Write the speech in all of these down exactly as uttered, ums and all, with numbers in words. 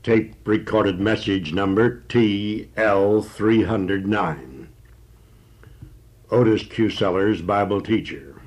Tape recorded message number T L three oh nine. Otis Q. Sellers, Bible teacher.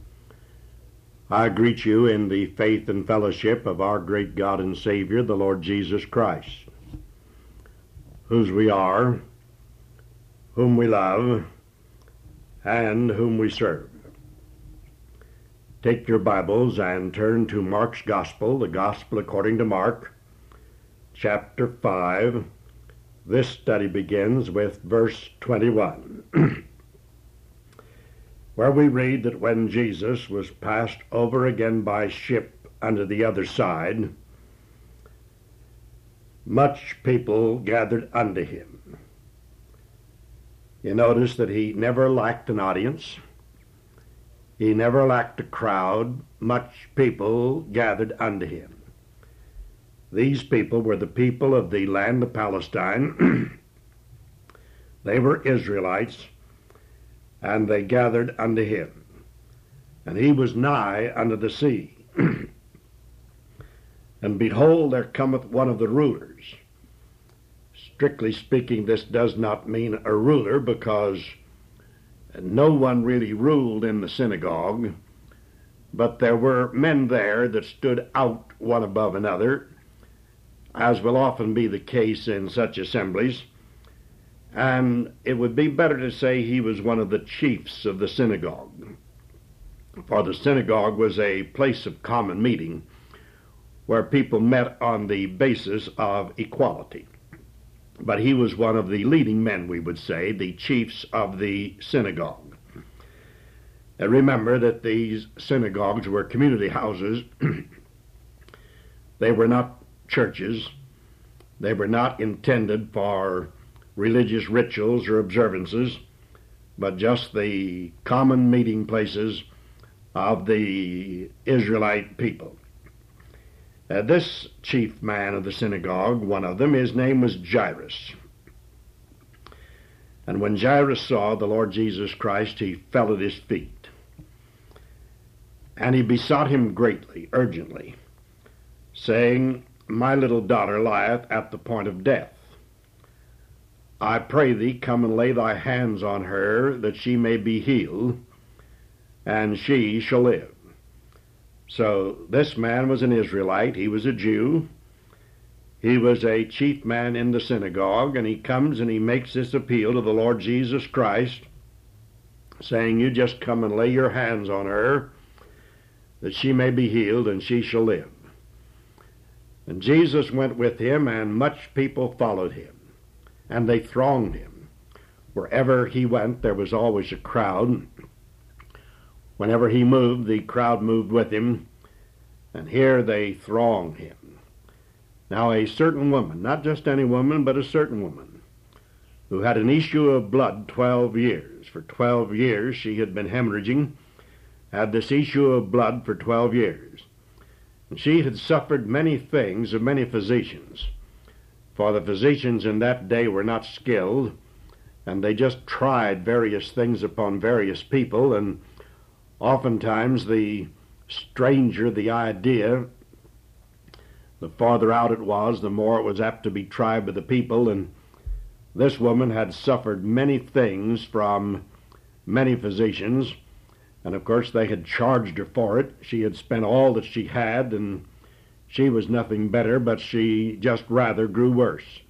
I greet you in the faith and fellowship of our great God and Savior, the Lord Jesus Christ, whose we are, whom we love, and whom we serve. Take your Bibles and turn to Mark's Gospel, the Gospel according to Mark, chapter five. This study begins with verse twenty-one, where we read that when Jesus was passed over again by ship unto the other side, much people gathered unto him. You notice that he never lacked an audience. He never lacked a crowd. Much people gathered unto him. These people were the people of the land of Palestine. They were Israelites, and they gathered unto him. And he was nigh unto the sea. And behold, there cometh one of the rulers. Strictly speaking, this does not mean a ruler, because no one really ruled in the synagogue, but there were men there that stood out one above another, as will often be the case in such assemblies. And it would be better to say he was one of the chiefs of the synagogue, for the synagogue was a place of common meeting where people met on the basis of equality. But he was one of the leading men, we would say, the chiefs of the synagogue. Now remember that these synagogues were community houses. They were not churches. They were not intended for religious rituals or observances, but just the common meeting places of the Israelite people. Uh, this chief man of the synagogue, one of them, his name was Jairus. And when Jairus saw the Lord Jesus Christ, he fell at his feet. And he besought him greatly, urgently, saying, My little daughter lieth at the point of death. I pray thee, come and lay thy hands on her, that she may be healed, and she shall live. So this man was an Israelite. He was a Jew. He was a chief man in the synagogue, and he comes and he makes this appeal to the Lord Jesus Christ, saying, you just come and lay your hands on her, that she may be healed, and she shall live. And Jesus went with him, and much people followed him, and they thronged him. Wherever he went, there was always a crowd. Whenever he moved, the crowd moved with him, and here they thronged him. Now a certain woman, not just any woman, but a certain woman, who had an issue of blood twelve years. For twelve years she had been hemorrhaging, had this issue of blood for twelve years. And she had suffered many things of many physicians, for the physicians in that day were not skilled, and they just tried various things upon various people, and oftentimes the stranger the idea, the farther out it was, the more it was apt to be tried by the people. And this woman had suffered many things from many physicians, and of course they had charged her for it. She had spent all that she had, and she was nothing better, but she just rather grew worse.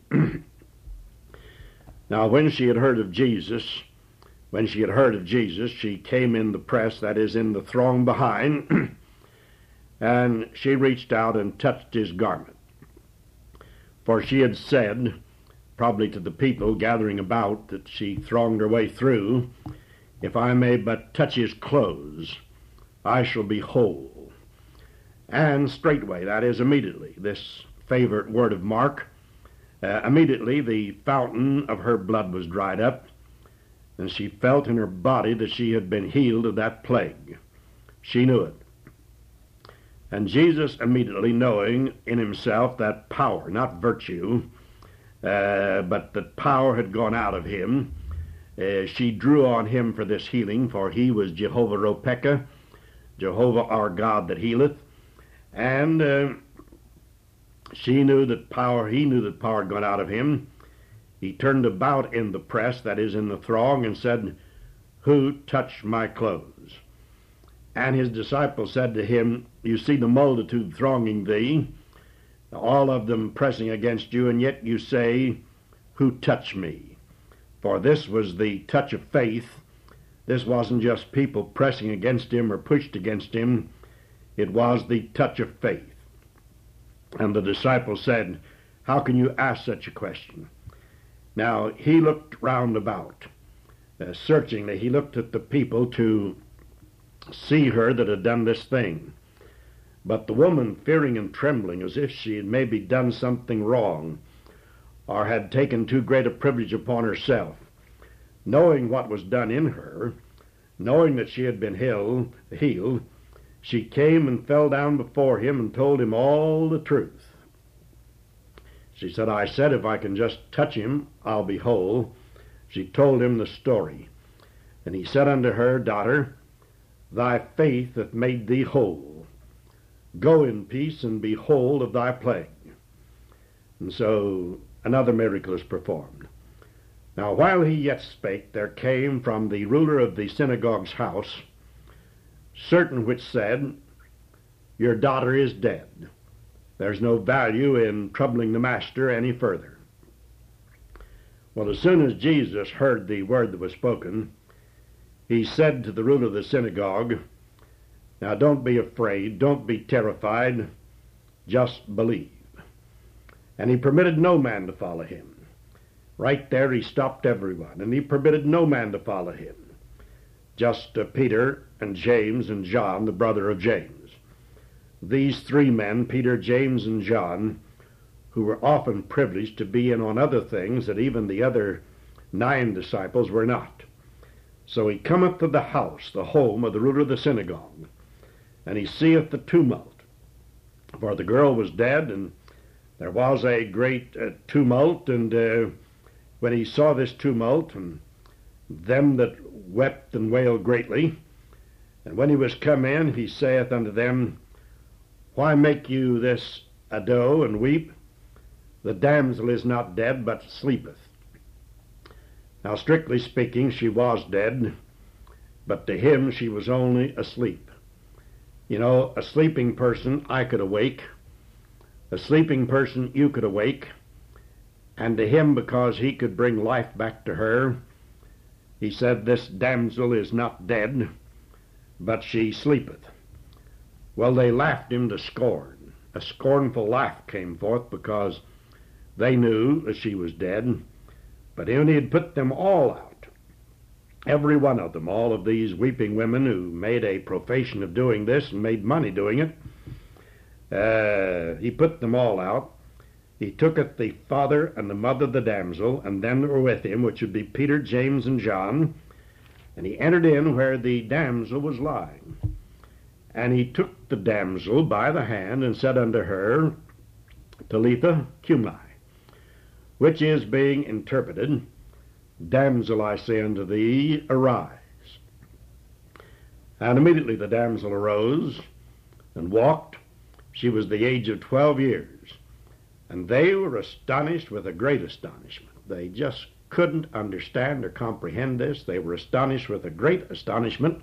Now when she had heard of Jesus, When she had heard of Jesus, she came in the press, that is, in the throng behind, and she reached out and touched his garment. For she had said, probably to the people gathering about that she thronged her way through, if I may but touch his clothes, I shall be whole. And straightway, that is, immediately, this favorite word of Mark, uh, immediately the fountain of her blood was dried up, and she felt in her body that she had been healed of that plague. She knew it. And Jesus, immediately knowing in himself that power, not virtue, uh, but that power had gone out of him, uh, she drew on him for this healing, for he was Jehovah Ropeka, Jehovah our God that healeth. And uh, She knew that power, he knew that power had gone out of him. He turned about in the press, that is, in the throng, and said, "Who touched my clothes?" And his disciples said to him, "You see the multitude thronging thee, all of them pressing against you, and yet you say, 'Who touched me?'" For this was the touch of faith. This wasn't just people pressing against him or pushed against him. It was the touch of faith. And the disciples said, "How can you ask such a question?" Now, he looked round about, uh, searchingly. He looked at the people to see her that had done this thing. But the woman, fearing and trembling, as if she had maybe done something wrong, or had taken too great a privilege upon herself, knowing what was done in her, knowing that she had been healed, healed, she came and fell down before him and told him all the truth. She said, "I said if I can just touch him, I'll be whole." She told him the story. And he said unto her, "Daughter, thy faith hath made thee whole. Go in peace and be whole of thy plague." And so another miracle is performed. Now while he yet spake, there came from the ruler of the synagogue's house certain which said, "Your daughter is dead. There's no value in troubling the master any further." Well, as soon as Jesus heard the word that was spoken, he said to the ruler of the synagogue, "Now don't be afraid, don't be terrified, just believe." And he permitted no man to follow him. Right there he stopped everyone, and he permitted no man to follow him. Just uh, Peter and James and John, the brother of James. These three men, Peter, James, and John, who were often privileged to be in on other things that even the other nine disciples were not. So he cometh to the house, the home of the ruler of the synagogue, and he seeth the tumult. For the girl was dead, and there was a great uh, tumult, and uh, when he saw this tumult, and them that wept and wailed greatly, and when he was come in, he saith unto them, "Why make you this ado and weep? The damsel is not dead, but sleepeth." Now, strictly speaking, she was dead, but to him she was only asleep. You know, a sleeping person I could awake, a sleeping person you could awake, and to him, because he could bring life back to her, he said, "This damsel is not dead, but she sleepeth." Well, they laughed him to scorn. A scornful laugh came forth because they knew that she was dead. But when he had put them all out, every one of them, all of these weeping women who made a profession of doing this and made money doing it, uh, he put them all out. He tooketh the father and the mother of the damsel, and them that were with him, which would be Peter, James, and John, and he entered in where the damsel was lying. And he took the damsel by the hand and said unto her, "Talitha cumi," which is, being interpreted, "Damsel, I say unto thee, arise." And immediately the damsel arose and walked. She was the age of twelve years. And they were astonished with a great astonishment. They just couldn't understand or comprehend this. They were astonished with a great astonishment.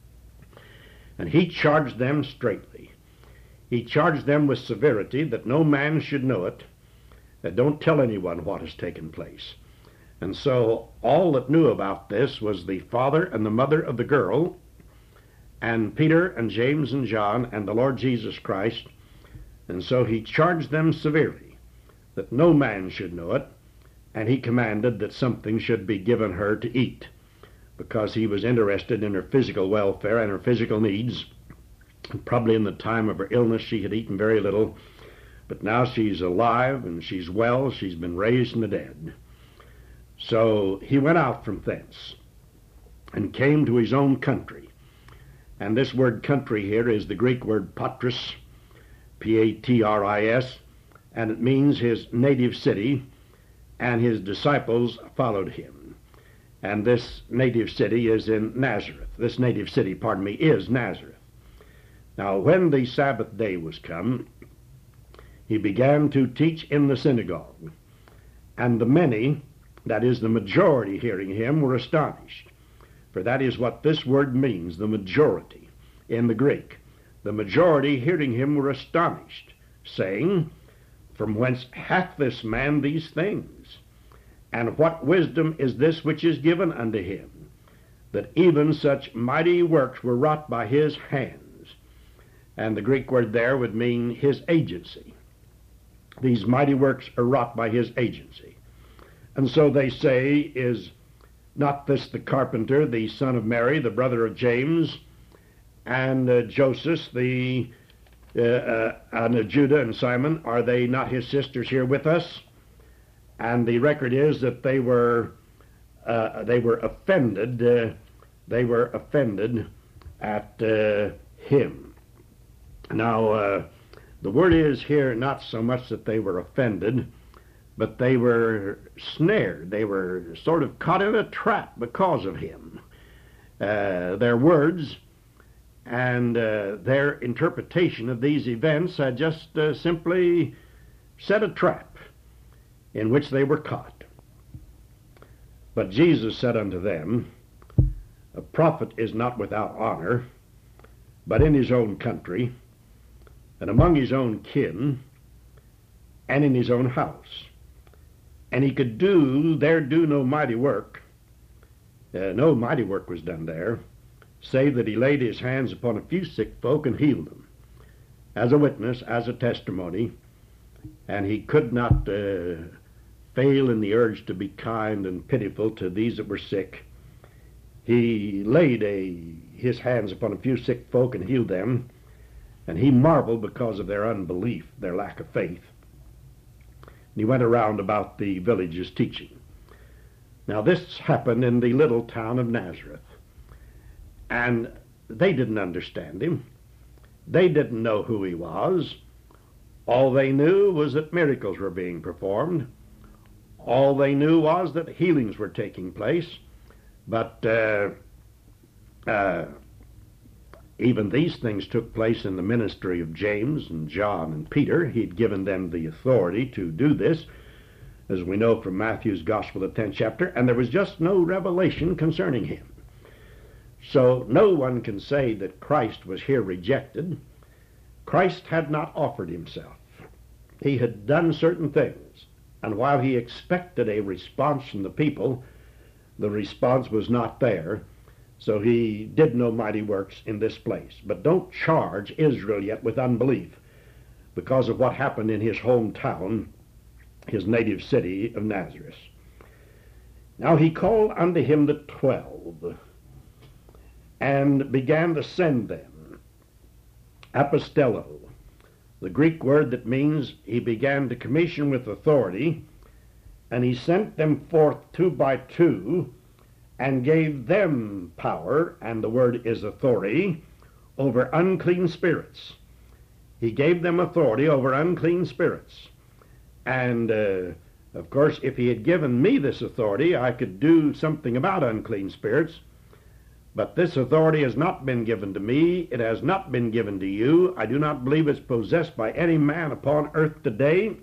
And he charged them straitly. He charged them with severity that no man should know it, that don't tell anyone what has taken place. And so all that knew about this was the father and the mother of the girl, and Peter and James and John and the Lord Jesus Christ. And so he charged them severely that no man should know it, and he commanded that something should be given her to eat, because he was interested in her physical welfare and her physical needs. Probably in the time of her illness she had eaten very little, but now she's alive and she's well. She's been raised from the dead. So he went out from thence and came to his own country. And this word country here is the Greek word patris, P A T R I S, and it means his native city, and his disciples followed him. And this native city is in Nazareth. This native city, pardon me, is Nazareth. Now, when the Sabbath day was come, he began to teach in the synagogue. And the many, that is, the majority hearing him, were astonished. For that is what this word means, the majority, in the Greek. The majority hearing him were astonished, saying, From whence hath this man these things? And what wisdom is this which is given unto him, that even such mighty works were wrought by his hands? And the Greek word there would mean his agency. These mighty works are wrought by his agency. And so they say, is not this the carpenter, the son of Mary, the brother of James, and uh, Joseph, the uh, uh, and uh, Judah and Simon, are they not his sisters here with us? And the record is that they were uh, they were offended. Uh, they were offended at uh, him. Now, uh, the word is here not so much that they were offended, but they were snared. They were sort of caught in a trap because of him. Uh, their words and uh, their interpretation of these events had just uh, simply set a trap in which they were caught. But Jesus said unto them, A prophet is not without honor, but in his own country, and among his own kin, and in his own house. And he could do there do no mighty work. Uh, no mighty work was done there, save that he laid his hands upon a few sick folk and healed them, as a witness, as a testimony. And he could not uh, fail in the urge to be kind and pitiful to these that were sick. He laid a, his hands upon a few sick folk and healed them, and he marveled because of their unbelief, their lack of faith. And he went around about the villages teaching. Now this happened in the little town of Nazareth. And they didn't understand him. They didn't know who he was. All they knew was that miracles were being performed. All they knew was that healings were taking place. But uh, uh, even these things took place in the ministry of James and John and Peter. He'd given them the authority to do this, as we know from Matthew's Gospel, the tenth chapter, and there was just no revelation concerning him. So no one can say that Christ was here rejected. Christ had not offered himself. He had done certain things, and while he expected a response from the people, the response was not there. So he did no mighty works in this place. But don't charge Israel yet with unbelief because of what happened in his hometown, his native city of Nazareth. Now he called unto him the twelve, and began to send them. Apostello, the Greek word that means he began to commission with authority, and he sent them forth two by two, and gave them power, and the word is authority, over unclean spirits. He gave them authority over unclean spirits. And, uh, of course, if he had given me this authority, I could do something about unclean spirits. But this authority has not been given to me. It has not been given to you. I do not believe it's possessed by any man upon earth today.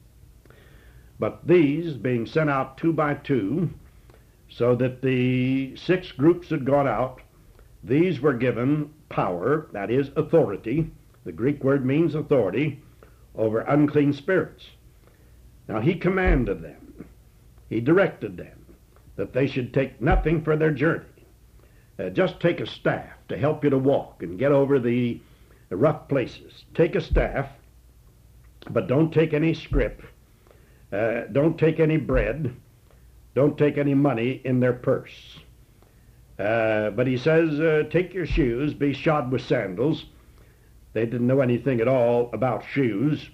But these, being sent out two by two, so that the six groups had gone out, these were given power, that is authority. The Greek word means authority, over unclean spirits. Now he commanded them, he directed them, that they should take nothing for their journey. Uh, just take a staff to help you to walk and get over the, the rough places. Take a staff, but don't take any scrip. Uh, don't take any bread. Don't take any money in their purse. Uh, but he says, uh, take your shoes, be shod with sandals. They didn't know anything at all about shoes.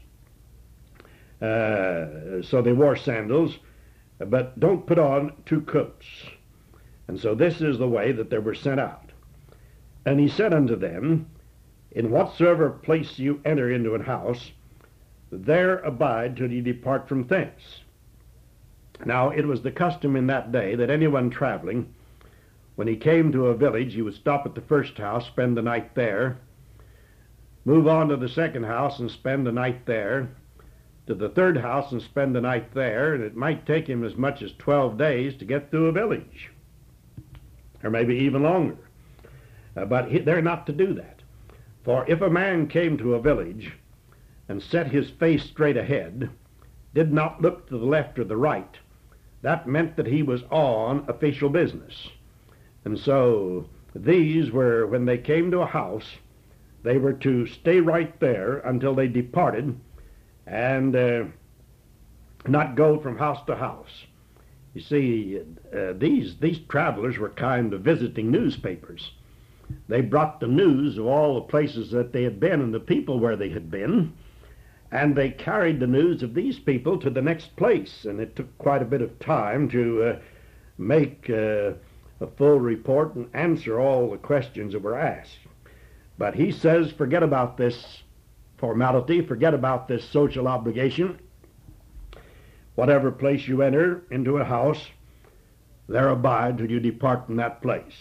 Uh, so they wore sandals, but don't put on two coats. And so this is the way that they were sent out. And he said unto them, in whatsoever place you enter into an house, there abide till ye depart from thence. Now it was the custom in that day that anyone traveling, when he came to a village, he would stop at the first house, spend the night there, move on to the second house and spend the night there, to the third house and spend the night there, and it might take him as much as twelve days to get through a village, or maybe even longer. Uh, but he, they're not to do that. For if a man came to a village and set his face straight ahead, did not look to the left or the right, that meant that he was on official business. And so these were, when they came to a house, they were to stay right there until they departed and uh, not go from house to house. You see, uh, these, these travelers were kind of visiting newspapers. They brought the news of all the places that they had been and the people where they had been, and they carried the news of these people to the next place, and it took quite a bit of time to uh, make uh, a full report and answer all the questions that were asked. But he says, forget about this formality, forget about this social obligation. Whatever place you enter into a house, there abide till you depart from that place.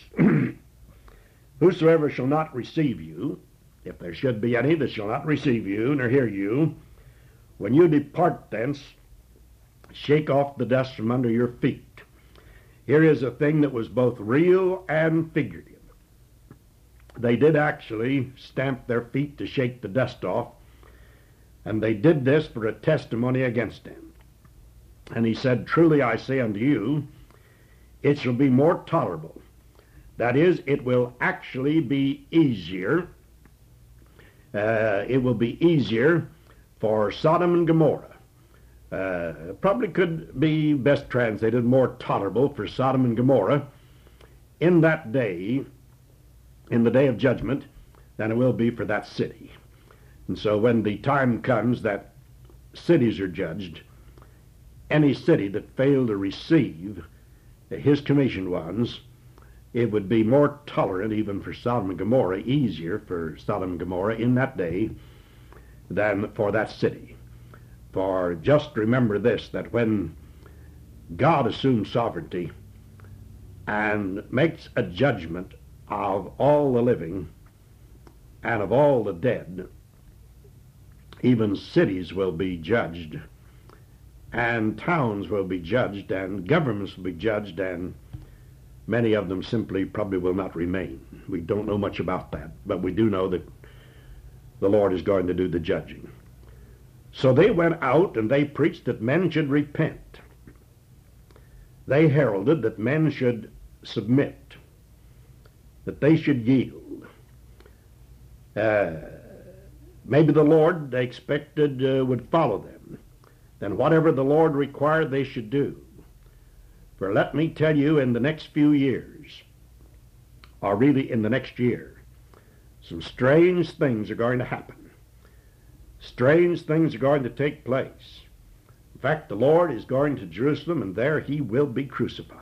Whosoever shall not receive you, if there should be any that shall not receive you nor hear you, when you depart thence, shake off the dust from under your feet. Here is a thing that was both real and figurative. They did actually stamp their feet to shake the dust off, and they did this for a testimony against him. And he said, truly I say unto you, it shall be more tolerable. That is, it will actually be easier. Uh, it will be easier for Sodom and Gomorrah. Uh, probably could be best translated more tolerable for Sodom and Gomorrah in that day, in the day of judgment, than it will be for that city. And so when the time comes that cities are judged, any city that failed to receive his commissioned ones, it would be more tolerant even for Sodom and Gomorrah, easier for Sodom and Gomorrah in that day than for that city. For just remember this, that when God assumes sovereignty and makes a judgment of all the living and of all the dead, even cities will be judged, and towns will be judged, and governments will be judged, and many of them simply probably will not remain. We don't know much about that, but we do know that the Lord is going to do the judging. So they went out and they preached that men should repent. They heralded that men should submit, that they should yield. Uh, maybe the Lord, they expected, uh, would follow them. Then whatever the Lord required, they should do. For let me tell you, in the next few years, or really in the next year, some strange things are going to happen. Strange things are going to take place. In fact, the Lord is going to Jerusalem, and there he will be crucified.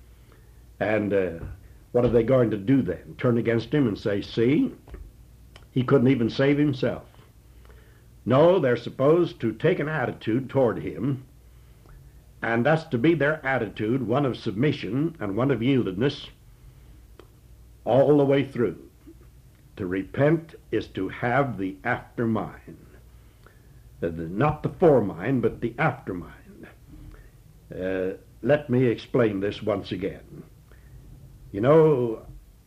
And uh, what are they going to do then? Turn against him and say, see, he couldn't even save himself. No, they're supposed to take an attitude toward him, and that's to be their attitude, one of submission and one of yieldedness all the way through. To repent is to have the after mind. Not the foremind, but the after mind. Uh, let me explain this once again. You know,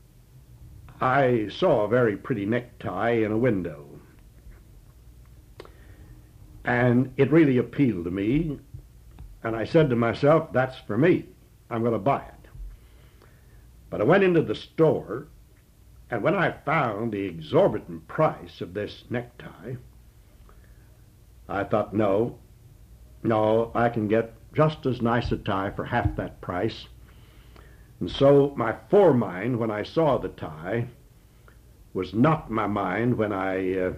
I saw a very pretty necktie in a window, and it really appealed to me, and I said to myself, that's for me. I'm going to buy it. But I went into the store, and when I found the exorbitant price of this necktie, I thought, no, no, I can get just as nice a tie for half that price. And so my foremind, when I saw the tie, was not my mind when I uh,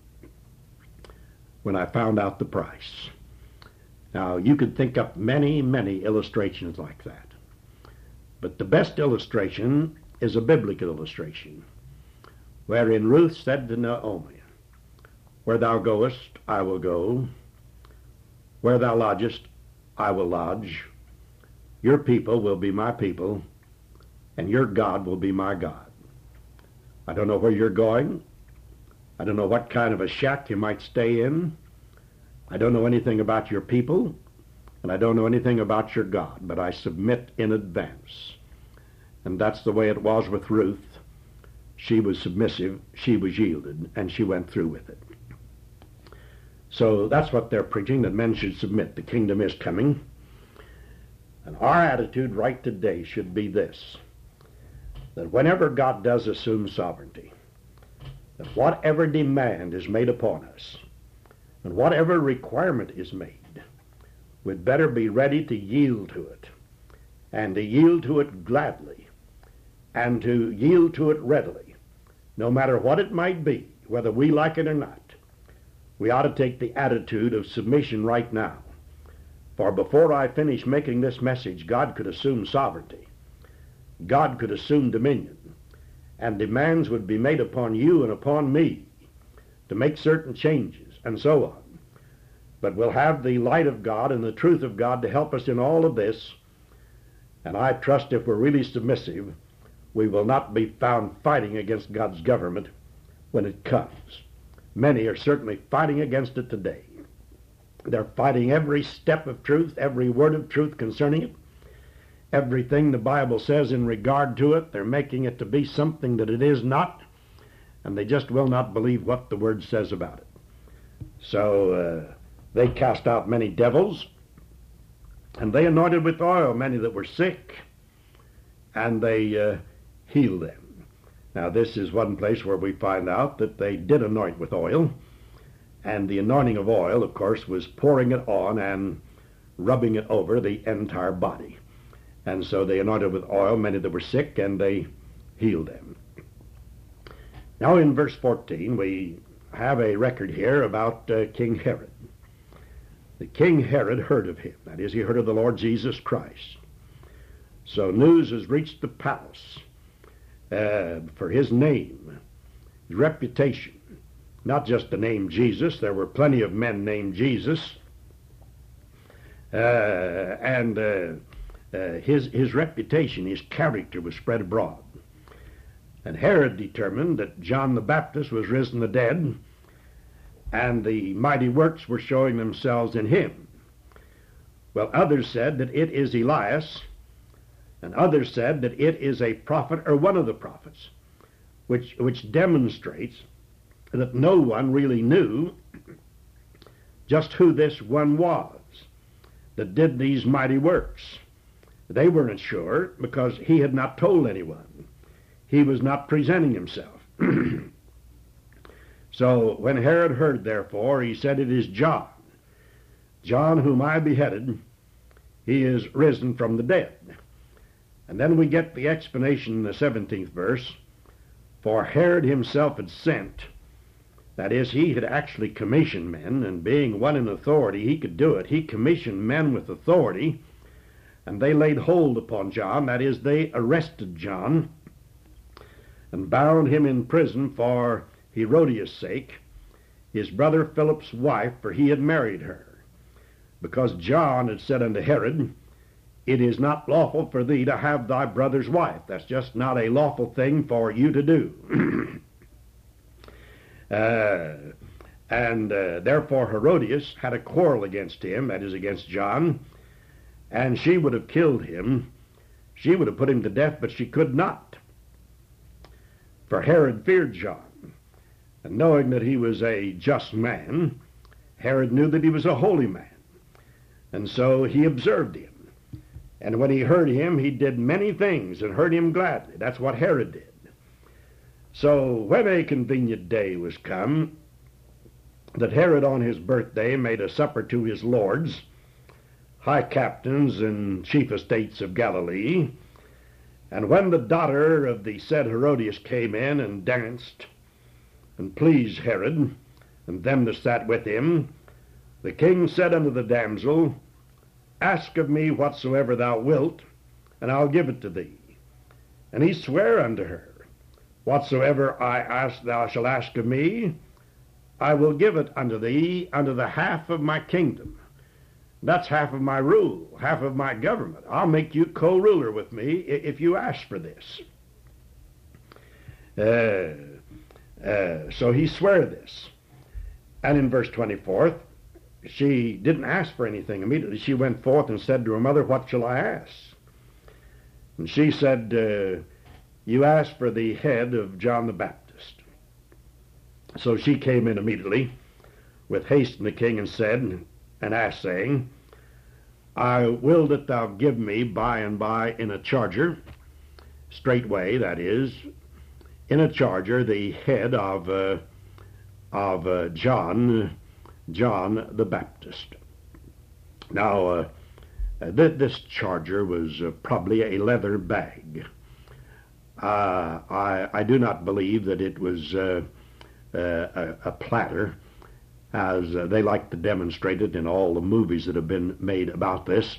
when I found out the price. Now, you could think up many, many illustrations like that. But the best illustration is a biblical illustration, wherein Ruth said to Naomi, where thou goest, I will go. Where thou lodgest, I will lodge. Your people will be my people, and your God will be my God. I don't know where you're going. I don't know what kind of a shack you might stay in. I don't know anything about your people, and I don't know anything about your God, but I submit in advance. And that's the way it was with Ruth. She was submissive, she was yielded, and she went through with it. So that's what they're preaching, that men should submit. The kingdom is coming. And our attitude right today should be this, that whenever God does assume sovereignty, that whatever demand is made upon us, and whatever requirement is made, we'd better be ready to yield to it, and to yield to it gladly, and to yield to it readily, no matter what it might be, whether we like it or not. We ought to take the attitude of submission right now. For before I finish making this message, God could assume sovereignty. God could assume dominion. And demands would be made upon you and upon me to make certain changes, and so on. But we'll have the light of God and the truth of God to help us in all of this. And I trust if we're really submissive, we will not be found fighting against God's government when it comes. Many are certainly fighting against it today. They're fighting every step of truth, every word of truth concerning it. Everything the Bible says in regard to it, they're making it to be something that it is not, and they just will not believe what the Word says about it. So uh, they cast out many devils, and they anointed with oil many that were sick, and they uh, healed them. Now, this is one place where we find out that they did anoint with oil, and the anointing of oil, of course, was pouring it on and rubbing it over the entire body. And so they anointed with oil many that were sick, and they healed them. Now in verse fourteen, we have a record here about uh, King Herod. The King Herod heard of him. That is, he heard of the Lord Jesus Christ. So news has reached the palace uh, for his name, his reputation. Not just the name Jesus. There were plenty of men named Jesus. Uh, and uh, uh, his, his reputation, his character was spread abroad. And Herod determined that John the Baptist was risen from the dead, and the mighty works were showing themselves in him. Well, others said that it is Elias, and others said that it is a prophet or one of the prophets, which, which demonstrates that no one really knew just who this one was that did these mighty works. They weren't sure because he had not told anyone. He was not presenting himself. So when Herod heard, therefore, he said, "It is John, John whom I beheaded. He is risen from the dead." And then we get the explanation in the seventeenth verse. For Herod himself had sent, that is, he had actually commissioned men, and being one in authority, he could do it. He commissioned men with authority, and they laid hold upon John, that is, they arrested John, and bound him in prison for Herodias' sake, his brother Philip's wife, for he had married her. Because John had said unto Herod, "It is not lawful for thee to have thy brother's wife." That's just not a lawful thing for you to do. uh, and uh, therefore Herodias had a quarrel against him, that is, against John, and she would have killed him. She would have put him to death, but she could not. For Herod feared John, and knowing that he was a just man, Herod knew that he was a holy man, and so he observed him. And when he heard him, he did many things and heard him gladly. That's what Herod did. So when a convenient day was come, that Herod on his birthday made a supper to his lords, high captains and chief estates of Galilee, and when the daughter of the said Herodias came in and danced, and pleased Herod, and them that sat with him, the king said unto the damsel, "Ask of me whatsoever thou wilt, and I'll give it to thee." And he sware unto her, "Whatsoever I ask thou shalt ask of me, I will give it unto thee unto the half of my kingdom." That's half of my rule, half of my government. I'll make you co-ruler with me if you ask for this. Uh, uh, so he sware this. And in verse twenty-four, she didn't ask for anything immediately. She went forth and said to her mother, "What shall I ask?" And she said, uh, "You ask for the head of John the Baptist." So she came in immediately with haste, and the king and said, and asked, saying, "I will that thou give me by and by in a charger, straightway, that is, in a charger, the head of uh, of uh, John, John the Baptist." Now, uh, th- this charger was uh, probably a leather bag. Uh, I, I do not believe that it was uh, uh, a, a platter, as uh, they like to demonstrate it in all the movies that have been made about this.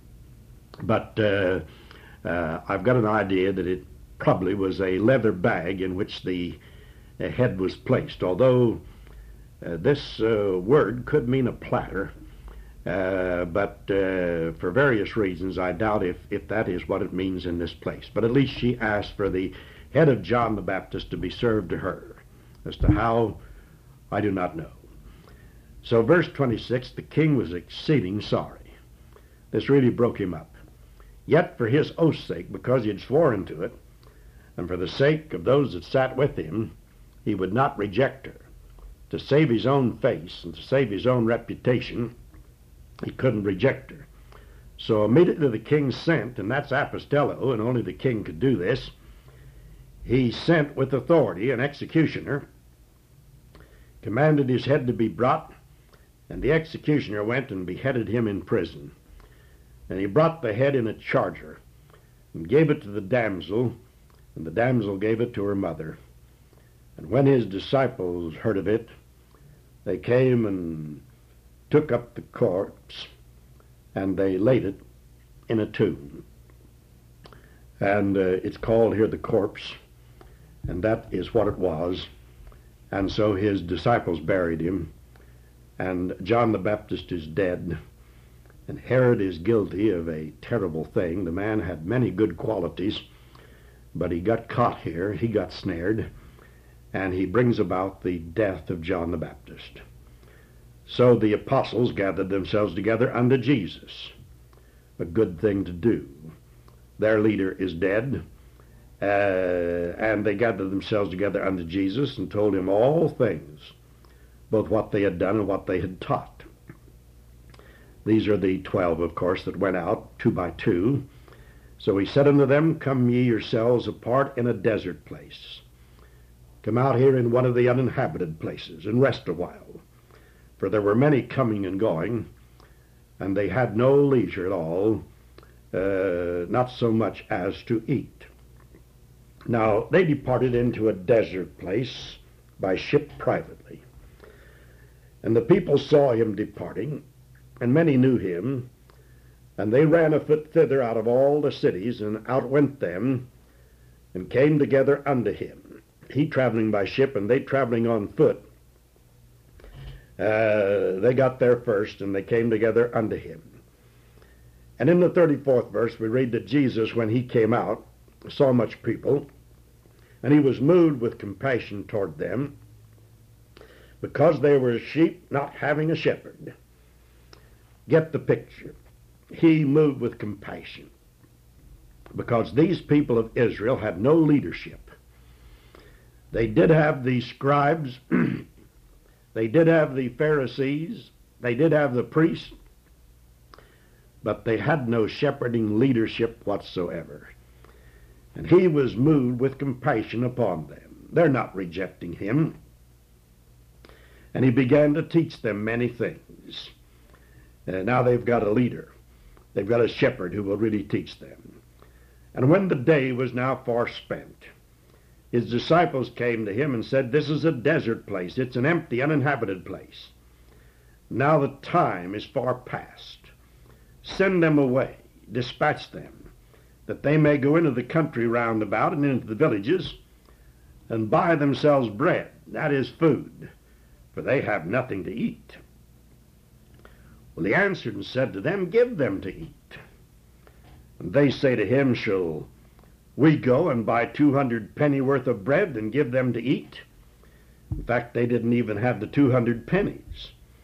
But uh, uh, I've got an idea that it probably was a leather bag in which the uh, head was placed, although uh, this uh, word could mean a platter, uh, but uh, for various reasons I doubt if, if that is what it means in this place. But at least she asked for the head of John the Baptist to be served to her. As to how, I do not know. So verse twenty-six, the king was exceeding sorry. This really broke him up. Yet for his oath's sake, because he had sworn to it, and for the sake of those that sat with him, he would not reject her. To save his own face and to save his own reputation, he couldn't reject her. So immediately the king sent, and that's apostello, and only the king could do this, he sent with authority an executioner, commanded his head to be brought, and the executioner went and beheaded him in prison. And he brought the head in a charger, and gave it to the damsel, and the damsel gave it to her mother. And when his disciples heard of it, they came and took up the corpse, and they laid it in a tomb. And uh, it's called here the corpse, and that is what it was. And so his disciples buried him, and John the Baptist is dead, and Herod is guilty of a terrible thing. The man had many good qualities, but he got caught here, he got snared, and he brings about the death of John the Baptist. So the apostles gathered themselves together unto Jesus, a good thing to do. Their leader is dead, uh, and they gathered themselves together unto Jesus and told him all things, both what they had done and what they had taught. These are the twelve, of course, that went out, two by two. So he said unto them, "Come ye yourselves apart in a desert place. Come out here in one of the uninhabited places, and rest a while." For there were many coming and going, and they had no leisure at all, uh, not so much as to eat. Now they departed into a desert place by ship privately. And the people saw him departing, and many knew him, and they ran afoot thither out of all the cities, and outwent them, and came together unto him. He traveling by ship, and they traveling on foot. Uh, they got there first, and they came together unto him. And in the thirty-fourth verse, we read that Jesus, when he came out, saw much people, and he was moved with compassion toward them, because they were sheep not having a shepherd. Get the picture. He moved with compassion, because these people of Israel had no leadership. They did have the scribes, they did have the Pharisees, they did have the priests, but they had no shepherding leadership whatsoever. And he was moved with compassion upon them. They're not rejecting him. And he began to teach them many things. And now they've got a leader. They've got a shepherd who will really teach them. And when the day was now far spent, his disciples came to him and said, "This is a desert place. It's an empty, uninhabited place. Now the time is far past. Send them away, dispatch them, that they may go into the country round about and into the villages and buy themselves bread," that is food, "for they have nothing to eat." Well, he answered and said to them, "Give them to eat." And they say to him, "Shall we go and buy two hundred penny worth of bread and give them to eat?" In fact, they didn't even have the two hundred pennies.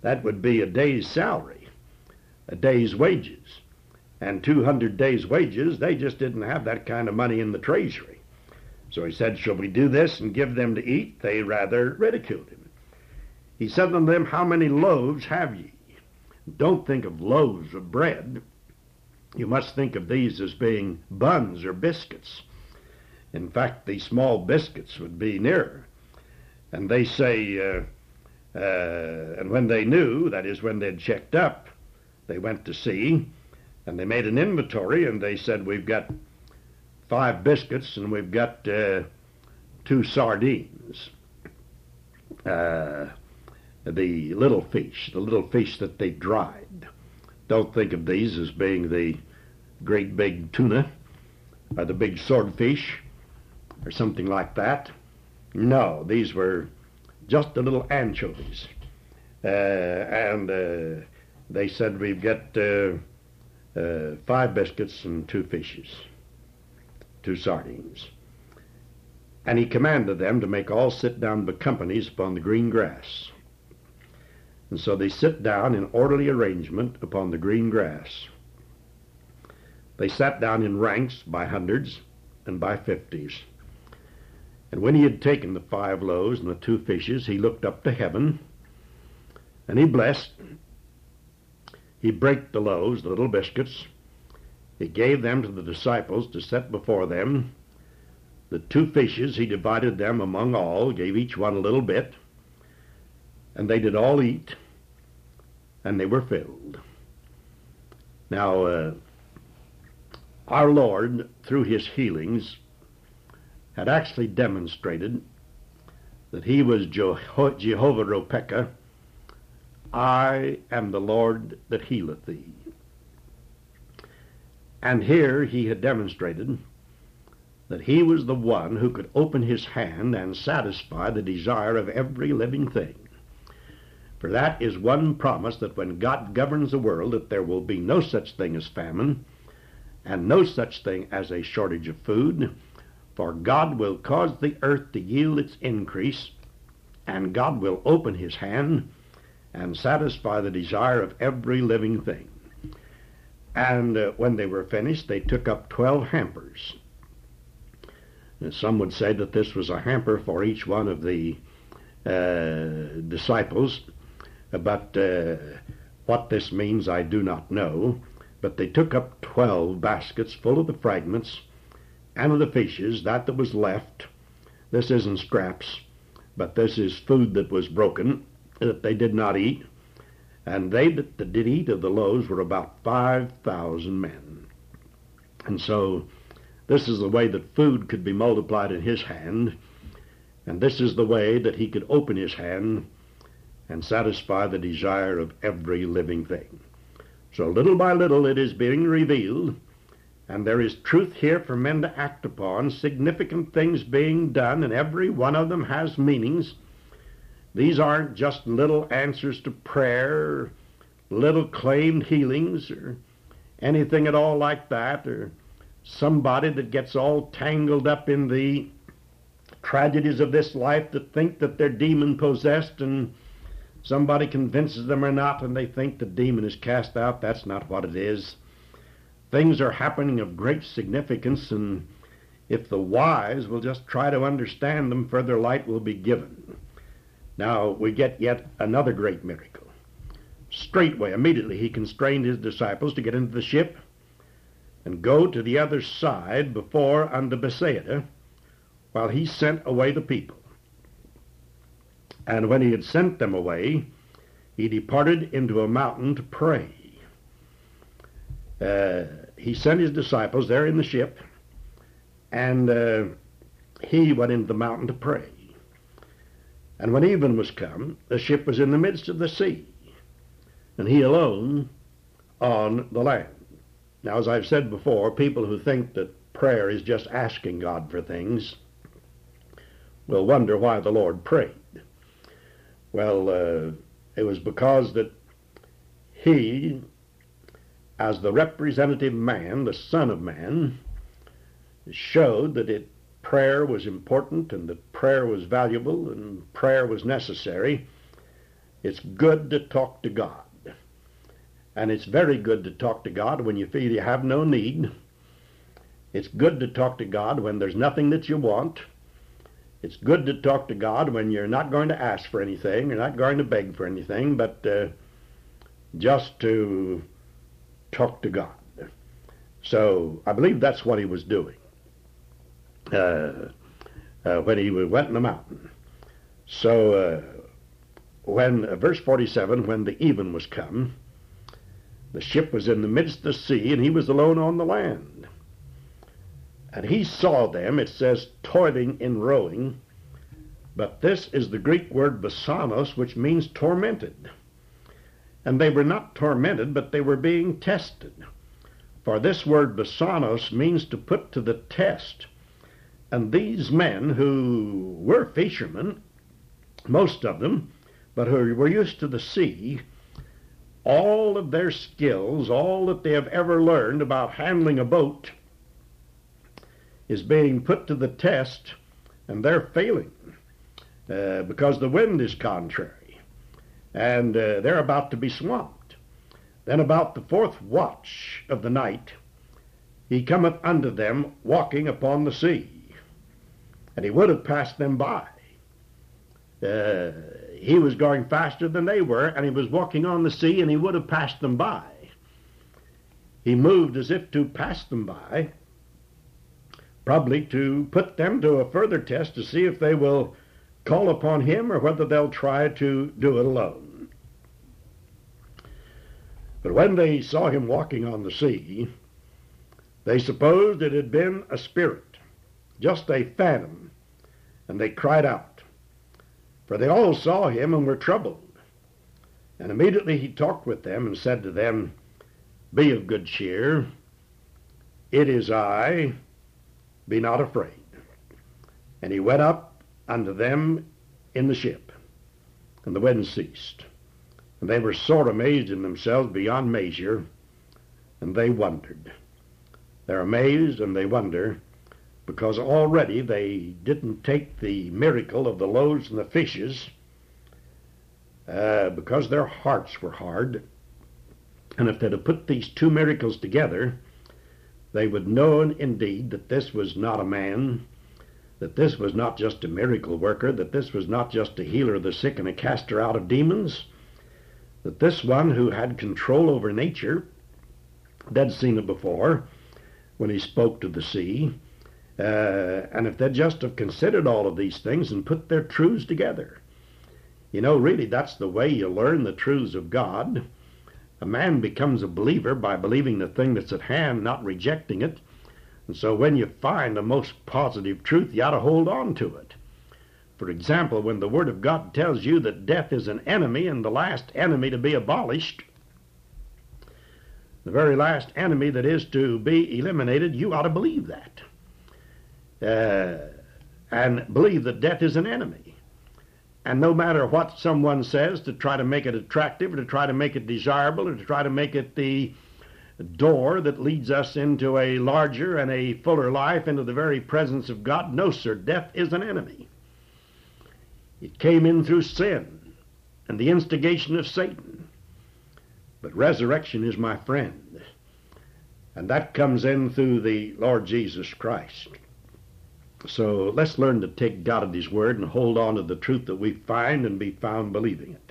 That would be a day's salary, a day's wages. And two hundred days' wages, they just didn't have that kind of money in the treasury. So he said, shall we do this and give them to eat? They rather ridiculed him. He said unto them, how many loaves have ye? Don't think of loaves of bread. You must think of these as being buns or biscuits. In fact, the small biscuits would be nearer. And they say, uh, uh, and when they knew, that is, when they'd checked up, they went to see, and they made an inventory, and they said, we've got five biscuits, and we've got uh, two sardines. Uh, the little fish, the little fish that they dried. Don't think of these as being the great big tuna, or the big swordfish, or something like that. No, these were just the little anchovies. Uh, and uh, they said, we've got uh, uh, five biscuits and two fishes, two sardines. And he commanded them to make all sit down by companies upon the green grass. And so they sit down in orderly arrangement upon the green grass. They sat down in ranks by hundreds and by fifties. And when he had taken the five loaves and the two fishes, he looked up to heaven, and he blessed. He brake the loaves, the little biscuits. He gave them to the disciples to set before them. The two fishes, he divided them among all, gave each one a little bit. And they did all eat, and they were filled. Now, uh, our Lord, through his healings, had actually demonstrated that he was Jeho- Jehovah Ropeka. I am the Lord that healeth thee. And here he had demonstrated that he was the one who could open his hand and satisfy the desire of every living thing. For that is one promise, that when God governs the world, that there will be no such thing as famine, and no such thing as a shortage of food, for God will cause the earth to yield its increase, and God will open his hand and satisfy the desire of every living thing. And uh, when they were finished, they took up twelve hampers. And some would say that this was a hamper for each one of the uh, disciples, but uh, what this means I do not know. But they took up twelve baskets full of the fragments and of the fishes, that that was left. This isn't scraps, but this is food that was broken, that they did not eat. And they that did eat of the loaves were about five thousand men. And so this is the way that food could be multiplied in his hand, and this is the way that he could open his hand and satisfy the desire of every living thing. So little by little it is being revealed, and there is truth here for men to act upon, significant things being done, and every one of them has meanings. These aren't just little answers to prayer, little claimed healings, or anything at all like that, or somebody that gets all tangled up in the tragedies of this life that think that they're demon-possessed, and somebody convinces them or not, and they think the demon is cast out. That's not what it is. Things are happening of great significance, and if the wise will just try to understand them, further light will be given. Now, we get yet another great miracle. Straightway, immediately, he constrained his disciples to get into the ship and go to the other side before unto Bethsaida, while he sent away the people. And when he had sent them away, he departed into a mountain to pray. Uh, he sent his disciples there in the ship, and uh, he went into the mountain to pray. And when even was come, the ship was in the midst of the sea, and he alone on the land. Now, as I've said before, people who think that prayer is just asking God for things will wonder why the Lord prayed. Well, uh, it was because that he, as the representative man, the Son of Man, showed that it, prayer was important, and that prayer was valuable, and prayer was necessary It's good to talk to God. And it's very good to talk to God when you feel you have no need. It's good to talk to God when there's nothing that you want. It's good to talk to God when you're not going to ask for anything, you're not going to beg for anything, but uh, just to talk to God. So I believe that's what he was doing uh, uh, when he went in the mountain. So uh, when, uh, verse forty-seven, when the even was come, the ship was in the midst of the sea, and he was alone on the land. And he saw them, it says, toiling in rowing, but this is the Greek word basanos, which means tormented. And they were not tormented, but they were being tested. For this word basanos means to put to the test. And these men who were fishermen, most of them, but who were used to the sea, all of their skills, all that they have ever learned about handling a boat is being put to the test, and they're failing uh, because the wind is contrary, and uh, they're about to be swamped. Then about the fourth watch of the night, he cometh unto them walking upon the sea, and he would have passed them by. Uh, he was going faster than they were, and he was walking on the sea, and he would have passed them by. He moved as if to pass them by, probably to put them to a further test to see if they will call upon him or whether they'll try to do it alone. But when they saw him walking on the sea, they supposed it had been a spirit, just a phantom, and they cried out. For they all saw him and were troubled. And immediately he talked with them and said to them, Be of good cheer, it is I, be not afraid. And he went up unto them in the ship, and the wind ceased. And they were sore amazed in themselves beyond measure, and they wondered. They're amazed and they wonder, because already they didn't take the miracle of the loaves and the fishes, uh, because their hearts were hard. And if they'd have put these two miracles together, they would know indeed that this was not a man, that this was not just a miracle worker, that this was not just a healer of the sick and a caster out of demons, that this one who had control over nature, they'd seen it before when he spoke to the sea. Uh, and if they'd just have considered all of these things and put their truths together. You know, really, that's the way you learn the truths of God. A man becomes a believer by believing the thing that's at hand, not rejecting it. And so when you find the most positive truth, you ought to hold on to it. For example, when the Word of God tells you that death is an enemy and the last enemy to be abolished, the very last enemy that is to be eliminated, you ought to believe that. Uh, and believe that death is an enemy. And no matter what someone says to try to make it attractive or to try to make it desirable or to try to make it the door that leads us into a larger and a fuller life, into the very presence of God, no, sir, death is an enemy. It came in through sin and the instigation of Satan. But resurrection is my friend. And that comes in through the Lord Jesus Christ. So let's learn to take God at his word and hold on to the truth that we find and be found believing it.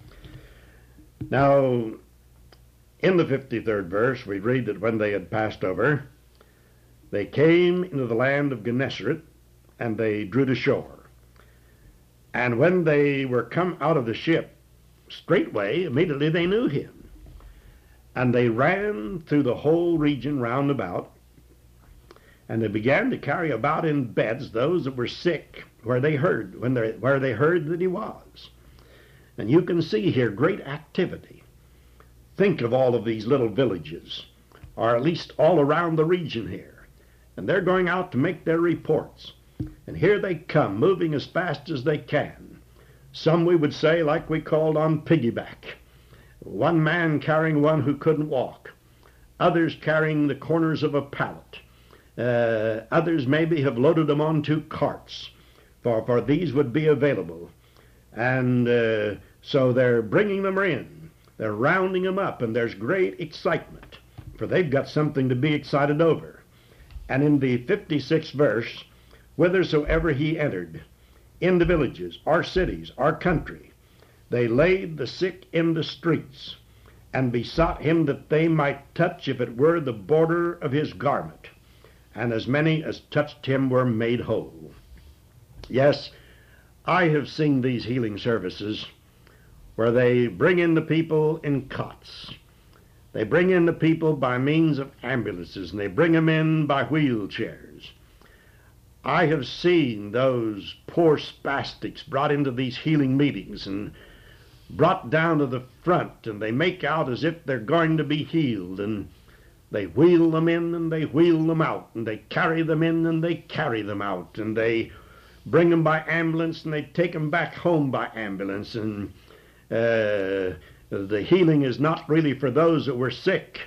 Now, in the fifty-third verse, we read that when they had passed over, they came into the land of Gennesaret, and they drew to shore. And when they were come out of the ship, straightway, immediately they knew him. And they ran through the whole region round about, and they began to carry about in beds those that were sick, where they heard, when they, where they heard that he was. And you can see here great activity. Think of all of these little villages, or at least all around the region here. And they're going out to make their reports. And here they come, moving as fast as they can. Some we would say, like we called on piggyback. One man carrying one who couldn't walk. Others carrying the corners of a pallet. Uh, others maybe have loaded them onto carts, for, for these would be available. And uh, So they're bringing them in. They're rounding them up, and there's great excitement, for they've got something to be excited over. And in the fifty-sixth verse, whithersoever he entered, in the villages, our cities, our country, they laid the sick in the streets, and besought him that they might touch, if it were the border of his garment. And as many as touched him were made whole. Yes, I have seen these healing services where they bring in the people in cots. They bring in the people by means of ambulances, and they bring them in by wheelchairs. I have seen those poor spastics brought into these healing meetings and brought down to the front, and they make out as if they're going to be healed, and they wheel them in and they wheel them out, and they carry them in and they carry them out, and they bring them by ambulance and they take them back home by ambulance. And uh, the healing is not really for those that were sick.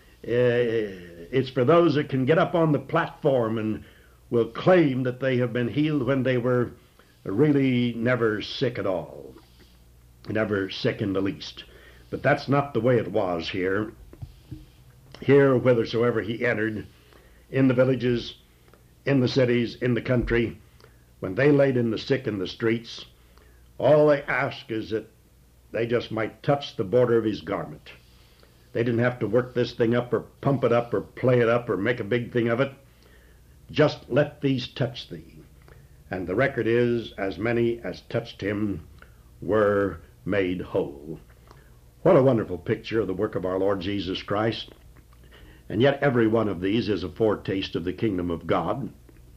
Uh, it's for those that can get up on the platform and will claim that they have been healed when they were really never sick at all, never sick in the least. But that's not the way it was here. Here, whithersoever he entered, in the villages, in the cities, in the country, when they laid in the sick in the streets, all they asked is that they just might touch the border of his garment. They didn't have to work this thing up or pump it up or play it up or make a big thing of it. Just let these touch thee. And the record is, as many as touched him were made whole. What a wonderful picture of the work of our Lord Jesus Christ. And yet every one of these is a foretaste of the kingdom of God.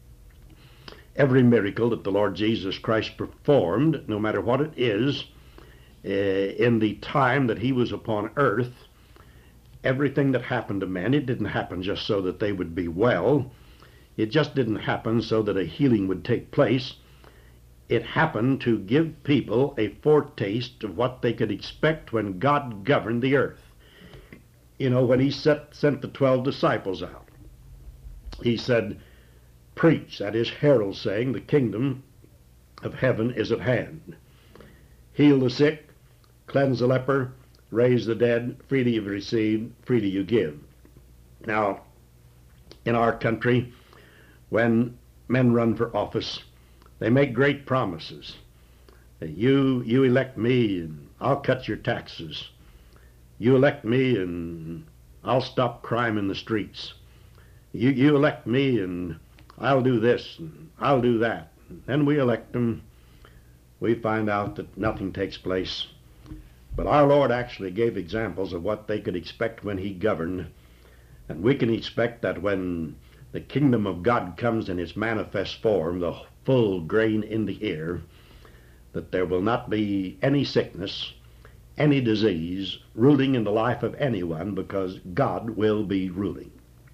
Every miracle that the Lord Jesus Christ performed, no matter what it is, uh, in the time that he was upon earth, everything that happened to men, it didn't happen just so that they would be well. It just didn't happen so that a healing would take place. It happened to give people a foretaste of what they could expect when God governed the earth. You know, when he set, sent the twelve disciples out, he said, preach, that is, herald, saying, the kingdom of heaven is at hand. Heal the sick, cleanse the leper, raise the dead, freely you receive, freely you give. Now, in our country, when men run for office, they make great promises. You, you elect me, and I'll cut your taxes. You elect me, and I'll stop crime in the streets. You, you elect me, and I'll do this, and I'll do that. And then we elect them. We find out that nothing takes place. But our Lord actually gave examples of what they could expect when he governed. And we can expect that when the kingdom of God comes in its manifest form, the full grain in the ear, that there will not be any sickness, any disease ruling in the life of anyone, because God will be ruling.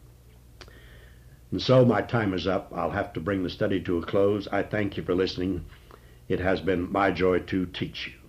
And so my time is up. I'll have to bring the study to a close. I thank you for listening. It has been my joy to teach you.